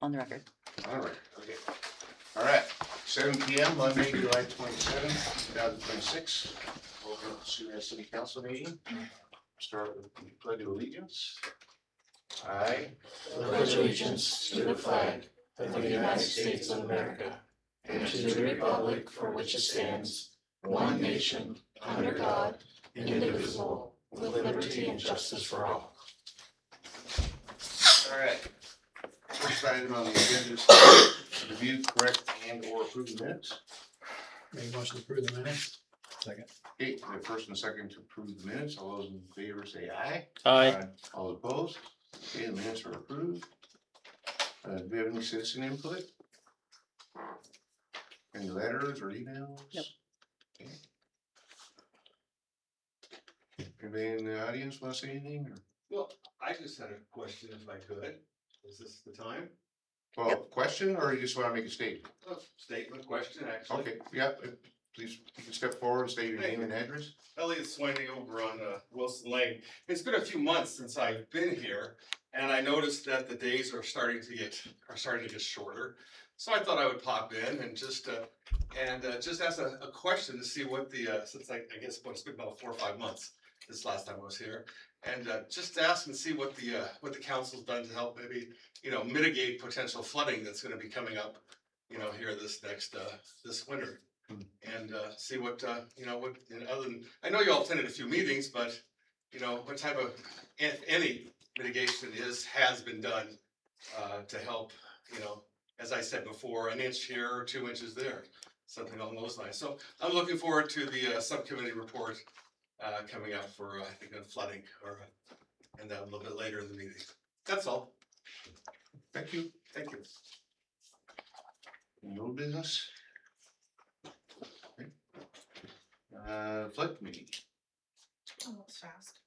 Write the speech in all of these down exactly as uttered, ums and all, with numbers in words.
on the record. All right, okay. All right, seven P M, Monday, July twenty-seventh, two thousand twenty-six. Welcome to the City Council meeting. Start with the Pledge of Allegiance. I pledge allegiance to the flag of the United States of America and to the republic for which it stands, one nation, under God, indivisible, with liberty and justice for all. All right. First item on the agenda is to review, correct, and or approve the minutes. Make a motion to approve the minutes. Second. Okay, we have first and second to approve the minutes. All those in favor say aye. Aye. All opposed? Okay, the minutes are approved. Uh, do we have any citizen input? Any letters or emails? Nope. Okay. Anybody in the audience want to say anything? Or? Well, I just had a question if I could. Is this the time? Well, yep. Question, or you just want to make a statement? Oh, statement, question, actually. Okay, yeah, please, you can step forward and state your Thank name you. and address. Elliot Swining over on uh, Wilson Lane. It's been a few months since I've been here, and I noticed that the days are starting to get are starting to get shorter. So I thought I would pop in and just uh, and uh, just ask a, a question to see what the uh, since I, I guess it's been about four or five months this last time I was here, and uh, just ask and see what the uh, what the council's done to help maybe you know mitigate potential flooding that's going to be coming up, you know, here this next uh, this winter. And uh, see what uh, you know. What you know, other than I know you all attended a few meetings, but you know what type of, if any, mitigation is has been done uh, to help. You know, as I said before, an inch here or two inches there, something along those lines. So I'm looking forward to the uh, subcommittee report uh, coming out for uh, I think on flooding, or uh, and then a little bit later in the meeting. That's all. Thank you. Thank you. No business. Uh, flood committee. Oh, that was fast.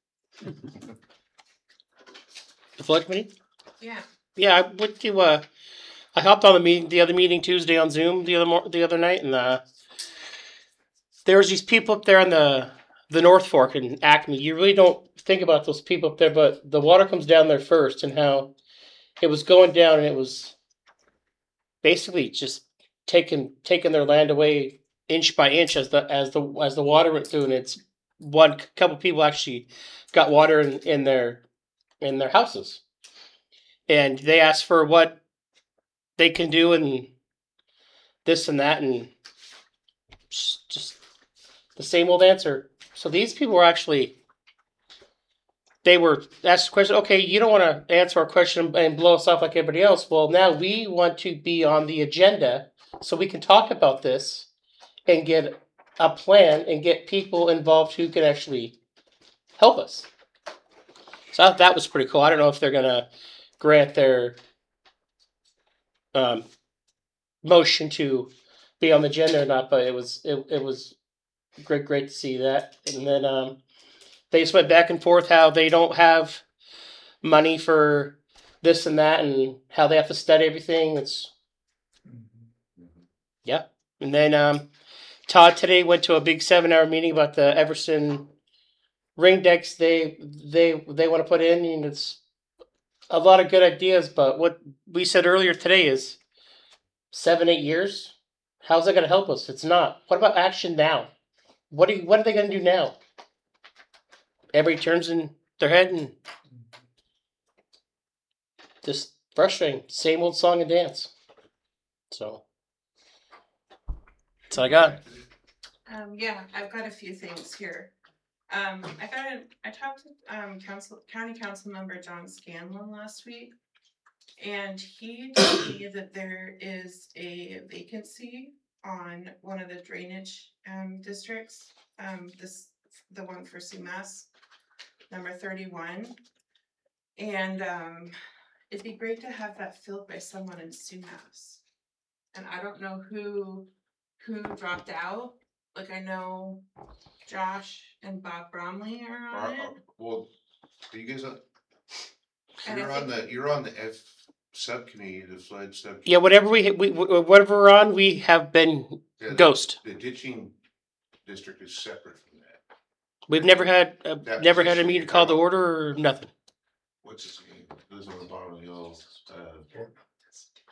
The flood committee? Yeah. Yeah, I went to, uh, I hopped on the meeting, the other meeting Tuesday on Zoom the other mor- the other night, and uh, there was these people up there on the the North Fork in Acme. You really don't think about those people up there, but the water comes down there first, and how it was going down, and it was basically just taking taking their land away inch by inch as the as the as the water went through, and it's one couple people actually got water in, in their in their houses, and they asked for what they can do and this and that, and just, just the same old answer. So these people were actually they were asked the question. Okay, you don't want to answer our question and blow us off like everybody else. Well, now we want to be on the agenda so we can talk about this and get a plan and get people involved who can actually help us. So I thought that was pretty cool. I don't know if they're gonna grant their um, motion to be on the agenda or not, but it was it, it was great great to see that. And then um, they just went back and forth how they don't have money for this and that, and how they have to study everything. It's yeah. And then um, Todd today went to a big seven-hour meeting about the Everson ring decks they they they want to put in, and it's a lot of good ideas. But what we said earlier today is seven, eight years. How's that going to help us? It's not. What about action now? What are you, what are they going to do now? Everybody turns in their head and just frustrating. Same old song and dance. So that's all I got. Um, yeah, I've got a few things here. Um, I got a, I talked to um, council, county council member John Scanlon last week, and he told me that there is a vacancy on one of the drainage um, districts. Um, this the one for Sumas, number thirty-one, and um, it'd be great to have that filled by someone in Sumas. And I don't know who who dropped out. Like I know Josh and Bob Bromley are on Are, it. are, well, are you guys on? And You're I on think- the you're on the F subcommittee, the flood subcommittee. Yeah, whatever we, we whatever we're on, we have been Yeah, the- ghost. The ditching district is separate from that. We've never had uh, That never had a position meeting you're called to talking order or nothing. What's his name? Lives on the bottom of the hill. Uh,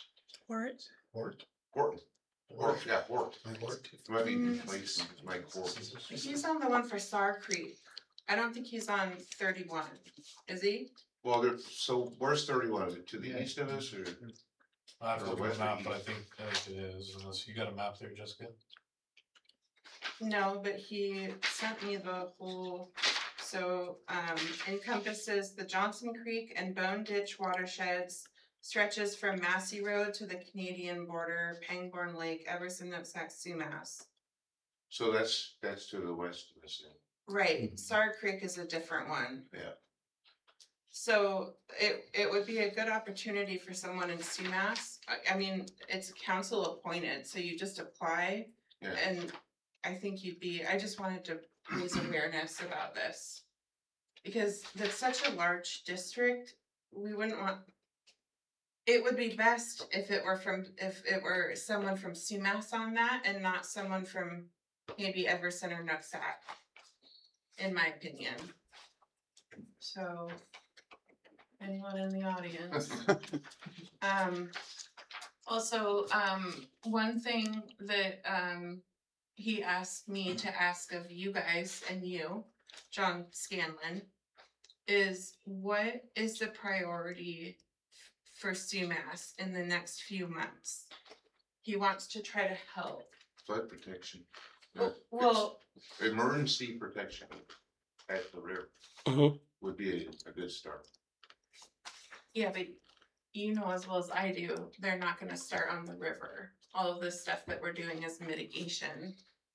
Port. Port. Horton. Horton, yeah, Horton. My port. It might be Mm. place, Mike Horton. He's on the one for Star Creek. I don't think he's on thirty-one, is he? Well, there, so where's thirty-one? Is it to the Yeah. east of us or? I have to Or look at west the or map, but I east? think, I think it is, unless you got a map there, Jessica. No, but he sent me the whole, so, um, encompasses the Johnson Creek and Bone Ditch watersheds, stretches from Massey Road to the Canadian border, Pangborn Lake, Everson, Nooksack, Sumas. So that's, that's to the west of us then. Right, Star Creek is a different one. Yeah. So it, it would be a good opportunity for someone in Sumas. I, I mean, it's council appointed, so you just apply. Yeah. And I think you'd be, I just wanted to raise awareness about this. Because that's such a large district, we wouldn't want. It would be best if it were from, if it were someone from Sumas on that and not someone from maybe Everson or Nooksack. In my opinion. So, anyone in the audience? Um, also, um, one thing that, um, he asked me to ask of you guys and you, John Scanlon, is what is the priority f- for Sumas in the next few months? He wants to try to help. Flood protection. Yeah. Well, Emergency protection at the river Mhm. would be a, a good start. yeah, but you know as well as I do, they're not gonna start on the river. All of this stuff that we're doing is mitigation.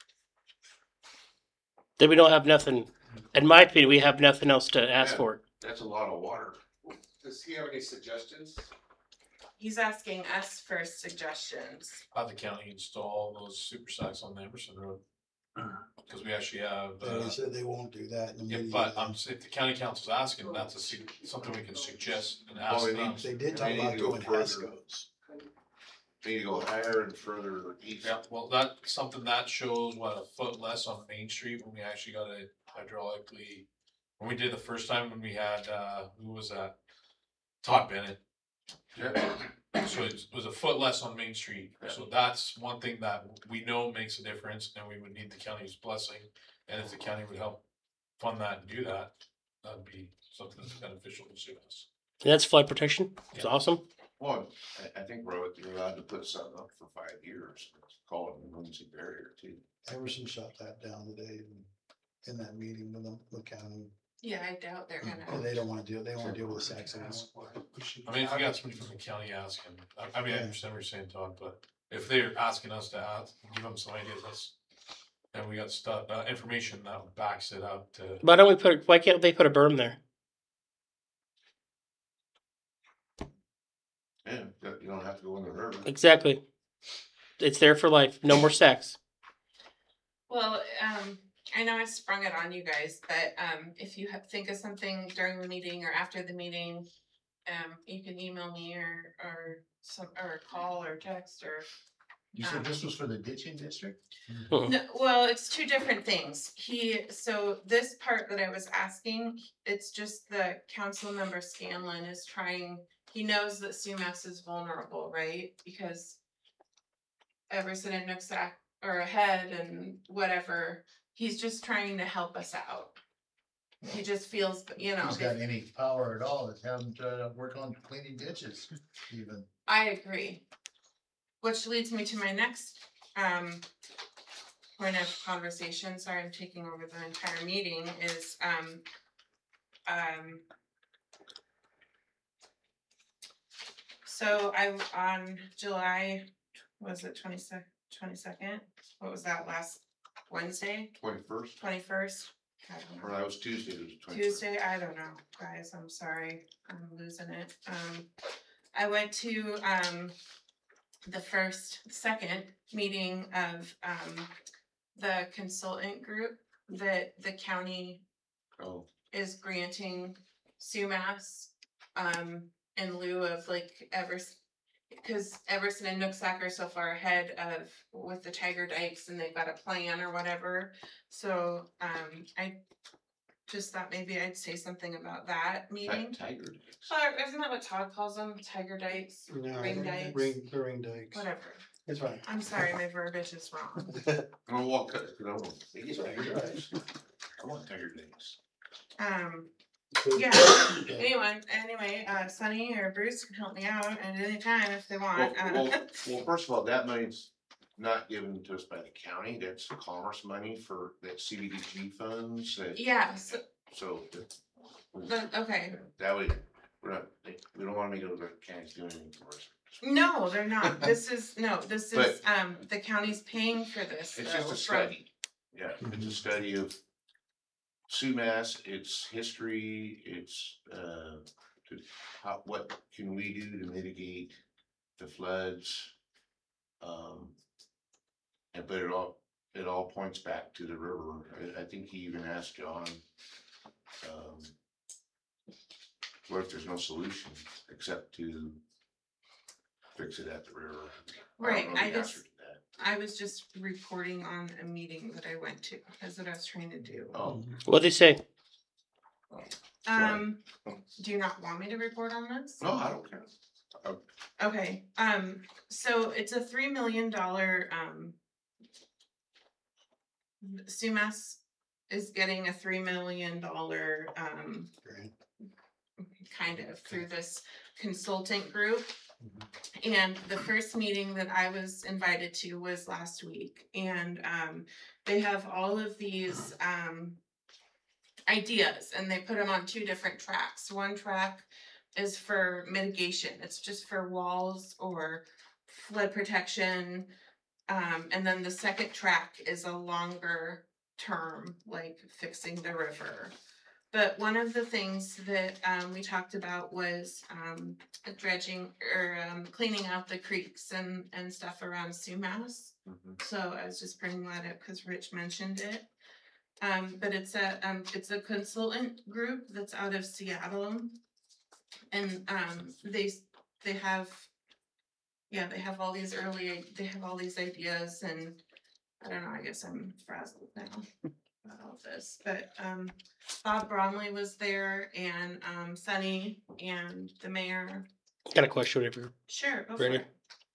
Then we don't have nothing. In my opinion, we have nothing else to ask Yeah. for. That's a lot of water. Does he have any suggestions? He's asking us for suggestions. Have the county install those super sacks on the Emerson Road. Cause we actually have, They uh, said they won't do that in the yeah, meeting. but I'm, if the county council's asking, that's a, su- something we can suggest and Well, ask they them. need- They did talk They need about to go doing further. Hasco's. Need to go higher and further east. Yeah, well, that, something that shows what, a foot less on Main Street when we actually got it hydraulically. When we did the first time when we had, uh, who was that? Todd Bennett. Yeah. So it was a foot less on Main Street, so that's one thing that we know makes a difference, and we would need the county's blessing. And if the county would help fund that and do that, that'd be something that's beneficial to us. And that's flood protection. It's Yeah. awesome. Well, I, I think we're, you're allowed to put something up for five years. Call it an emergency barrier too. Emerson shut that down today in, in that meeting with them, with county. Yeah, I doubt they're And gonna. they don't wanna deal, they wanna deal with the sacks anymore. I mean, if you got somebody from the county asking, I, I mean, I understand what you're saying, Todd, but if they're asking us to ask, give them some ideas, that's. And we got stuff, uh, information that backs it up to, Why don't we put? Why can't they put a berm there? Yeah, you don't have to go in the river. Exactly. It's there for life. No more sex. Well, um, I know I sprung it on you guys, but, um, if you ha- think of something during the meeting or after the meeting, um, you can email me or, or some, or call or text or. You said this was for the ditching district? No, well, it's two different things. He, so this part that I was asking, it's just the council member Scanlon is trying, he knows that Sumas is vulnerable, right? Because Everson and Nooksack are ahead and whatever, he's just trying to help us out. He just feels, you know, Who's got any power at all, is having to work on cleaning ditches even. I agree. Which leads me to my next, um, point of conversation, sorry, I'm taking over the entire meeting, is, um, um, so I, on July, was it twenty-second, twenty-second? What was that, last Wednesday, Twenty-first, twenty-first? or that was Tuesday, it was twenty-first. Tuesday, I don't know, guys, I'm sorry, I'm losing it. Um, I went to, um, the first, second meeting of, um, the consultant group that the county Oh, is granting Sumas, um, in lieu of like Everson, because Everson and Nooksack are so far ahead of, with the Tiger Dikes and they've got a plan or whatever. So, um, I just thought maybe I'd say something about that meeting. Tiger days. Or isn't that what Todd calls them? Tiger dykes, No, ring dykes, Ring, the ring dikes. whatever. It's fine. I'm sorry, my verbiage is wrong. Oh, well, cause, cause I want, it's tiger days. I want tiger days. Um, yeah, anyone, anyway, uh, Sunny or Bruce can help me out at any time if they Well, want. well, Uh, well, first of all, that money's not given to us by the county, that's the commerce money for that C B D G funds that, yeah, so, so. that- the, okay. That way, we're not, we don't wanna make it look like the county's doing anything for us. No, they're not. This is, no, this is, um, the county's paying for this. It's though, just a from- study, yeah, it's a study of Sumas, its history, its, uh, to, how, what can we do to mitigate the floods? Um, and but it all, it all points back to the river, I, I think he even asked John, um, what if there's no solution except to fix it at the river? Right, don't know I the answer just, to that. I was just reporting on a meeting that I went to. That's what I was trying to do. Oh, What'd they say? Um, do you not want me to report on this? no, I don't care. Okay, um, so it's a three million dollar, um. Sumas is getting a three million dollar, um, Grant. kind of through this consultant group. And the first meeting that I was invited to was last week, and, um, they have all of these, um. Ideas, and they put them on two different tracks. One track is for mitigation, it's just for walls or flood protection. Um, and then the second track is a longer term, like fixing the river. But one of the things that, um, we talked about was, um, dredging or, um, cleaning out the creeks and, and stuff around Sumas. Mhm. So I was just bringing that up because Rich mentioned it. Um, but it's a, um, it's a consultant group that's out of Seattle. And, um, they, they have, yeah, they have all these early, they have all these ideas, and I don't know, I guess I'm frazzled now about all of this, but, um, Bob Bromley was there, and, um, Sunny and the mayor. Got a question over. Sure, go for Ready? it.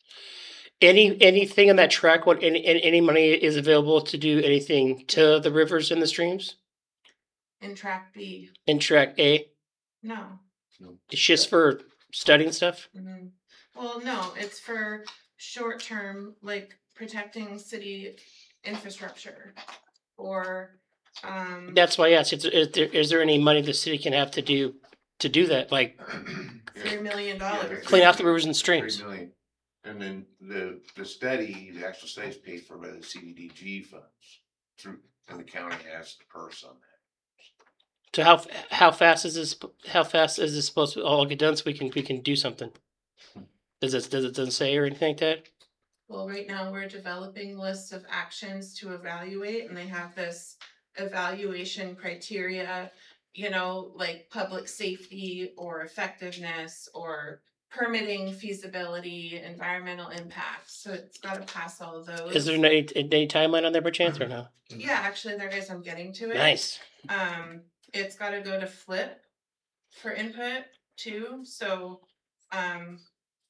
Any anything on that track? What any any any money is available to do anything to the rivers and the streams? In track B, In track A, no. it's just for studying stuff. Mhm. Well, no, it's for short term, like protecting city infrastructure or, um. That's why I asked. Is, is there is there any money the city can have to do to do that? Like Three million Yeah, dollars. clean out the rivers and Three streams. million. And then the, the study, the actual study is paid for by the C D D G funds through, and the county has the purse on that. So how how fast is this? How fast is this supposed to all get done so we can we can do something? Does it does it doesn't say or anything like that? Well, right now we're developing lists of actions to evaluate, and they have this evaluation criteria, you know, like public safety or effectiveness or permitting feasibility, environmental impact. So it's gotta pass all of those. Is there any any timeline on there by chance or no? Yeah, actually there is, I'm getting to it. Nice. Um, it's gotta go to Flip for input too, so, um.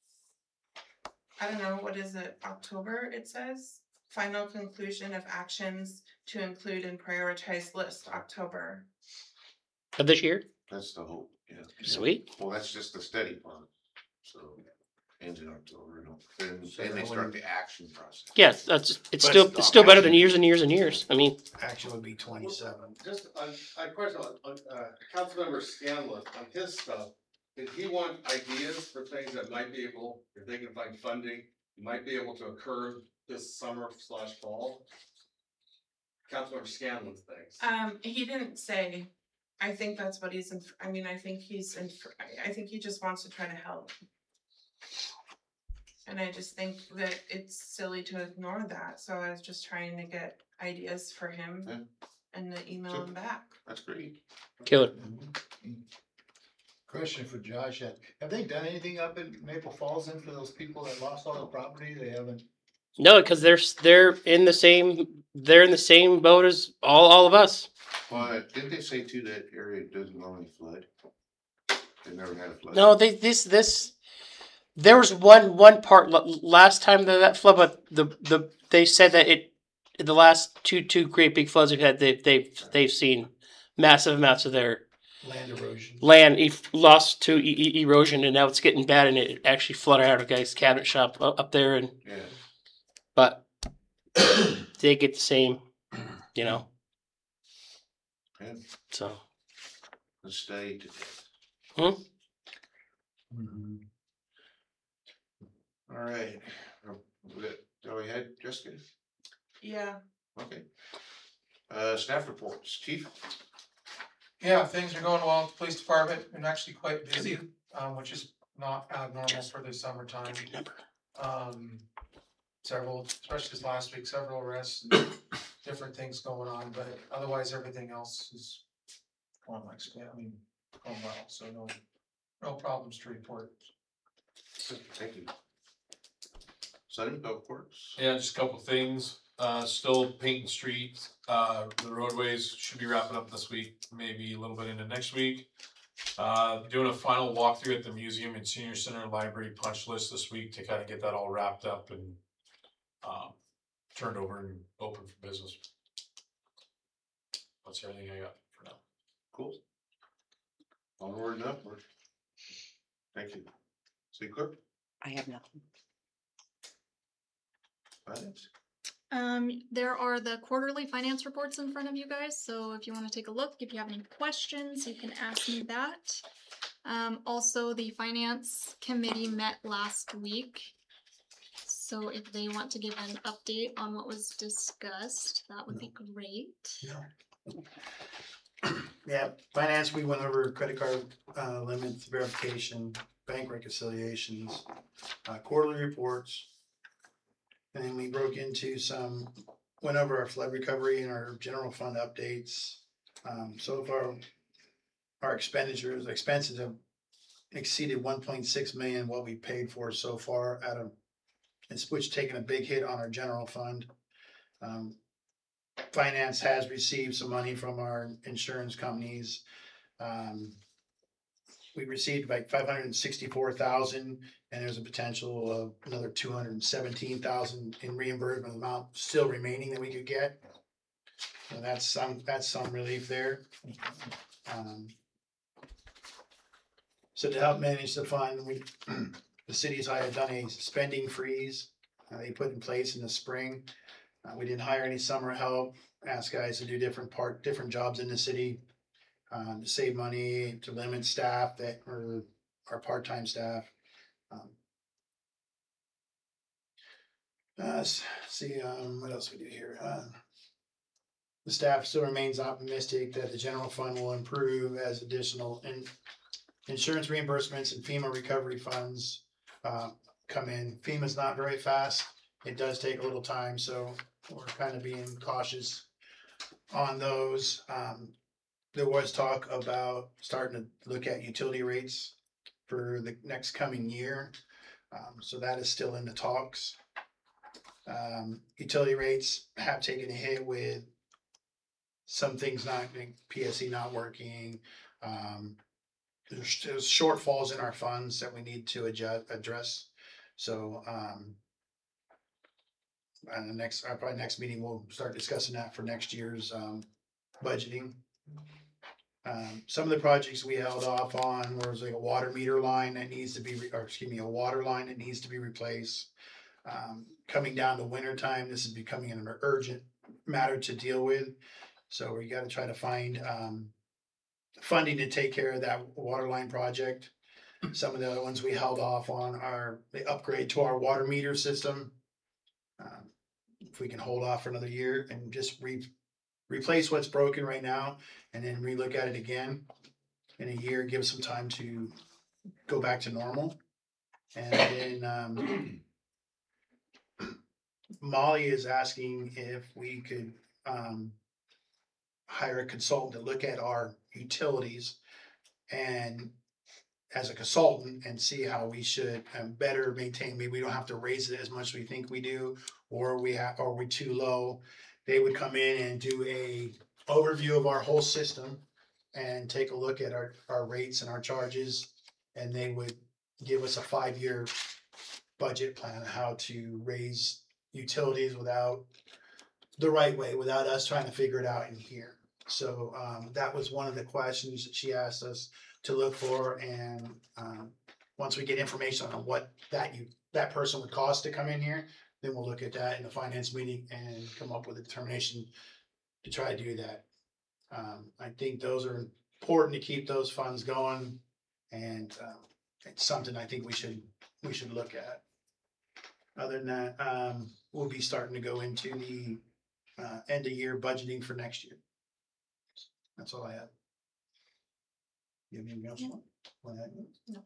I don't know, what is it, October it says? Final conclusion of actions to include and prioritize list, October. Of this year. That's the hope, yeah. Sweet. Well, that's just the study part, so ends in October, no, then, So then they that start one- the action process. Yes, that's it's But still it's it's still better action. than years and years and years. I mean, Action would be twenty-seven. Just on, I question on, on, uh, Councilmember Scanlon, on his stuff, did he want ideas for things that might be able, if they can find funding, might be able to occur this summer slash fall? Councilmember Scanlon's things. Um, he didn't say, I think that's what he's in, I mean, I think he's in, I, I think he just wants to try to help. And I just think that it's silly to ignore that, so I was just trying to get ideas for him Yeah. and to email him back. That's great. kill it. Question for Josh, have have they done anything up in Maple Falls then for those people that lost all the property? They haven't No, because they're s- they're in the same they're in the same boat as all all of us. Well, didn't they say too that area doesn't normally flood? They never had a flood. No, they this this there was one one part l- last time that that flood, but the the they said that it the last two two great big floods we've had they they've they've seen massive amounts of their Land erosion. land e- lost to e- e- erosion, and now it's getting bad, and it actually flooded out a guy's cabinet shop u- up there, and Yeah. but they get the same, you know. Yeah. So Let's stay to death. Hmm? Mhm. All right. Uh, we got- Go ahead, Jessica. Yeah, Okay. Uh, staff reports, chief. Yeah, things are going well at the police department and actually quite busy, um, which is not abnormal for the summertime. Um, several, especially this last week, several arrests, and different things going on, but otherwise everything else is going like, I mean, going well, so no, no problems to report. Thank you. Sonny, golf course. Yeah, just a couple things, uh, still painting streets, uh, the roadways should be wrapping up this week, maybe a little bit into next week. Uh, doing a final walkthrough at the museum and senior center library punch list this week to kind of get that all wrapped up and, um, turned over and open for business. That's everything I got for now. Cool. Onward and upward. Thank you. City clerk. I have nothing. Finance. Um, there are the quarterly finance reports in front of you guys, so if you want to take a look, if you have any questions, you can ask me that. Um, also, the finance committee met last week. So if they want to give an update on what was discussed, that would be great. Yeah, finance, we went over credit card uh, limits, verification, bank reconciliations, uh, quarterly reports. And then we broke into some, went over our flood recovery and our general fund updates. Um, so far, our expenditures, expenses have exceeded one point six million what we paid for so far out of, it's which taken a big hit on our general fund. Um, Finance has received some money from our insurance companies. Um, we received like five hundred and sixty-four thousand, and there's a potential of another two hundred and seventeen thousand in reimbursement amount still remaining that we could get. And that's some, that's some relief there. Um, So to help manage the fund, we, the city's had done a spending freeze, uh, they put in place in the spring. Uh, we didn't hire any summer help, asked guys to do different part, different jobs in the city. Um, to save money, to limit staff that are our part-time staff. Um, uh, s- see, um, what else we do here? Uh, the staff still remains optimistic that the general fund will improve as additional in, insurance reimbursements and FEMA recovery funds uh, come in. FEMA's not very fast. It does take a little time, so we're kind of being cautious on those. Um, there was talk about starting to look at utility rates for the next coming year. Um, so that is still in the talks. Um, utility rates have taken a hit with some things not, P S E not working. Um, there's, there's shortfalls in our funds that we need to adjust, address. So, um, and the next, our probably next meeting, we'll start discussing that for next year's, um, budgeting. Um, some of the projects we held off on was like a water meter line that needs to be, re- or excuse me, a water line that needs to be replaced. Um, coming down to winter time, this is becoming an urgent matter to deal with. So we gotta try to find, um, funding to take care of that water line project. Some of the other ones we held off on are the upgrade to our water meter system. Um, If we can hold off for another year and just re- replace what's broken right now and then relook at it again in a year, give some time to go back to normal. And then, um, Molly is asking if we could, um, hire a consultant to look at our utilities and as a consultant and see how we should um, better maintain. Maybe we don't have to raise it as much as we think we do, or we have, or we too low. They would come in and do a overview of our whole system and take a look at our, our rates and our charges. And they would give us a five-year budget plan, how to raise utilities without the right way, without us trying to figure it out in here. So um, that was one of the questions that she asked us to look for. And um, once we get information on what that you that person would cost to come in here, then we'll look at that in the finance meeting and come up with a determination to try to do that. Um, I think those are important to keep those funds going, and um, it's something I think we should we should look at. Other than that, um, we'll be starting to go into the uh, end of year budgeting for next year. That's all I have. You have anything else? No. Want to add? No.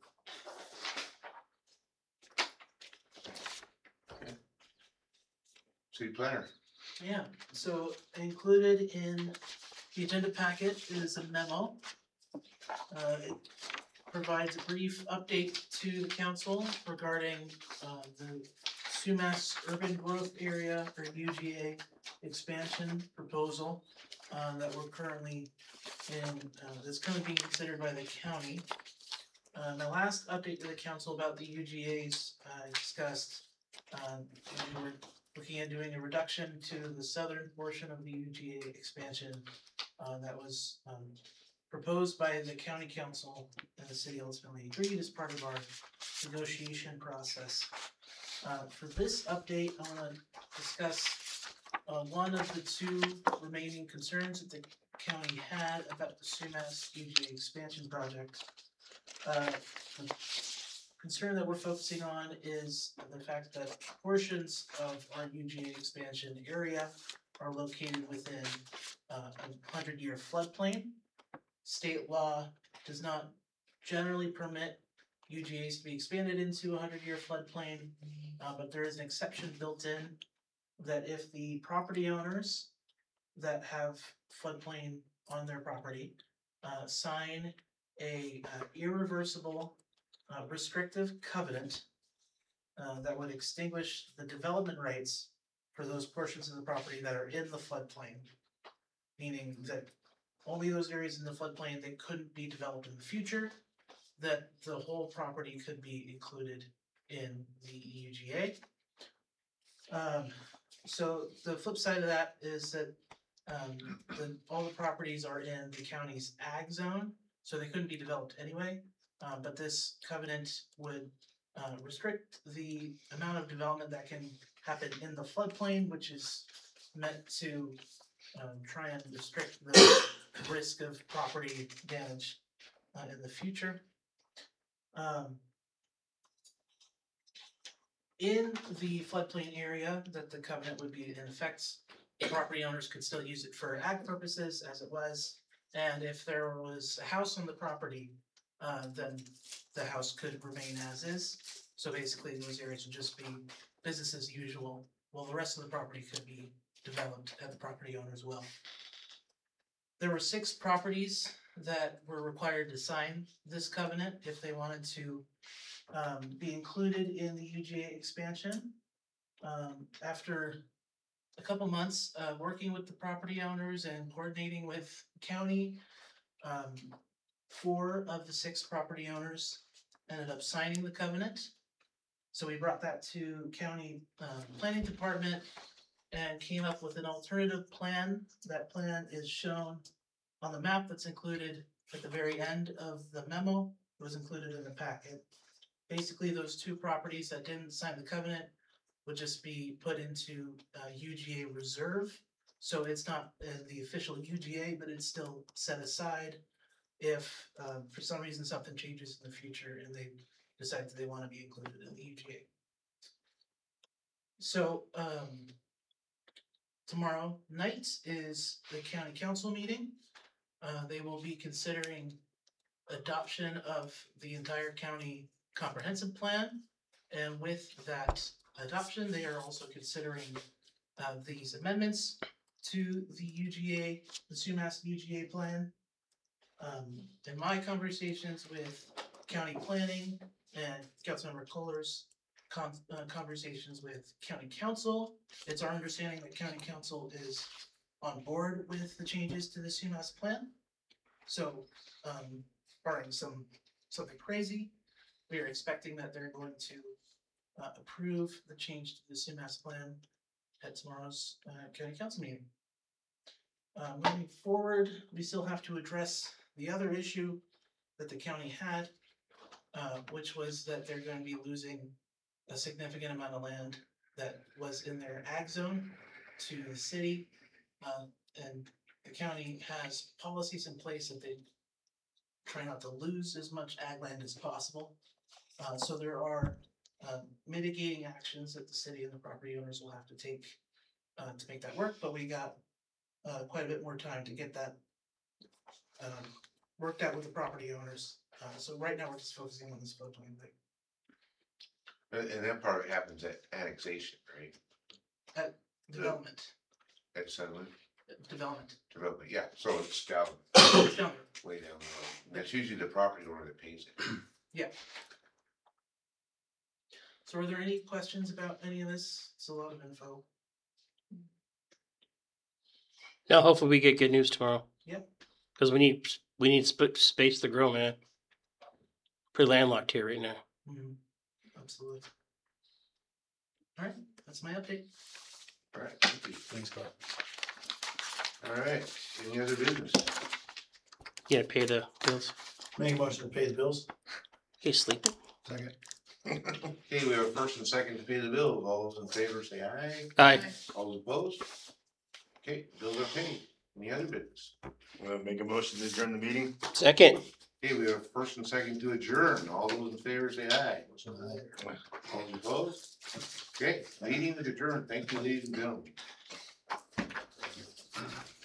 City planner. Yeah, so included in the agenda packet is a memo. Uh, it provides a brief update to the council regarding, uh, the Sumas Urban Growth Area, or U G A, expansion proposal, uh, that we're currently in, uh, that's currently being considered by the county. Uh, my last update to the council about the U G As, I discussed, uh, we were looking at doing a reduction to the southern portion of the U G A expansion, uh, that was, um, proposed by the county council, and the city ultimately agreed as part of our negotiation process. Uh, for this update, I wanna discuss, uh, one of the two remaining concerns that the county had about the Sumas U G A expansion project. Uh, the concern that we're focusing on is the fact that portions of our U G A expansion area are located within, uh, a hundred-year floodplain. State law does not generally permit U G As to be expanded into a hundred-year floodplain, uh, but there is an exception built in that if the property owners that have floodplain on their property, uh, sign a uh, irreversible, uh, restrictive covenant, uh, that would extinguish the development rights for those portions of the property that are in the floodplain, meaning that only those areas in the floodplain that couldn't be developed in the future, that the whole property could be included in the U G A. Um, so the flip side of that is that, um, the, all the properties are in the county's ag zone, so they couldn't be developed anyway. Uh, but this covenant would, uh, restrict the amount of development that can happen in the floodplain, which is meant to, um, try and restrict the risk of property damage, uh, in the future. Um, in the floodplain area that the covenant would be in effect, property owners could still use it for ag purposes as it was. And if there was a house on the property, uh, then the house could remain as is. So basically those areas would just be business as usual, while the rest of the property could be developed at the property owner's will. There were six properties that were required to sign this covenant if they wanted to, um, be included in the U G A expansion. Um, after a couple months, uh, working with the property owners and coordinating with county, um, four of the six property owners ended up signing the covenant. So we brought that to county, uh, planning department and came up with an alternative plan. That plan is shown on the map that's included at the very end of the memo. It was included in the packet. Basically, those two properties that didn't sign the covenant would just be put into uh, U G A reserve. So it's not uh, the official U G A, but it's still set aside if uh, for some reason something changes in the future and they decide that they want to be included in the U G A. So um, tomorrow night is the county council meeting. Uh, they will be considering adoption of the entire county comprehensive plan. And with that adoption, they are also considering uh, these amendments to the U G A, the Sumas U G A plan. Um, in my conversations with county planning and Councilmember Kohler's con- uh, conversations with county council. It's our understanding that county council is on board with the changes to the CMAS plan. So, um, barring some, something crazy, we are expecting that they're going to uh, approve the change to the CMAS plan at tomorrow's uh, county council meeting. Uh, moving forward, we still have to address the other issue that the county had, uh, which was that they're going to be losing a significant amount of land that was in their ag zone to the city. Uh, and the county has policies in place that they try not to lose as much ag land as possible. Uh, so there are um, mitigating actions that the city and the property owners will have to take uh, to make that work, but we got uh, quite a bit more time to get that um, worked out with the property owners. Uh, so right now we're just focusing on this floodplain thing. And, and that part happens at annexation, right? At development, At settlement, development. development, yeah, so it's down, It's down there. way down the road. And that's usually the property owner that pays it. Yeah. So are there any questions about any of this? It's a lot of info. Now, hopefully, we get good news tomorrow. Yep. Because we need we need sp- space to grow, man. Pretty landlocked here right now. Mhm. Absolutely. All right, that's my update. All right, thank you. Thanks, Carl. All right, any other business? Yeah, pay the bills. Make a motion to pay the bills. You sleeping? Second. Okay, we have a first and second to pay the bills. All those in favor say aye. Aye. All those opposed? Okay, bills are paid. Any other business? We'll make a motion to adjourn the meeting. Second. Okay, we have a first and second to adjourn. All those in favor say aye. All those opposed? Okay, meeting is adjourned. Thank you, ladies and gentlemen.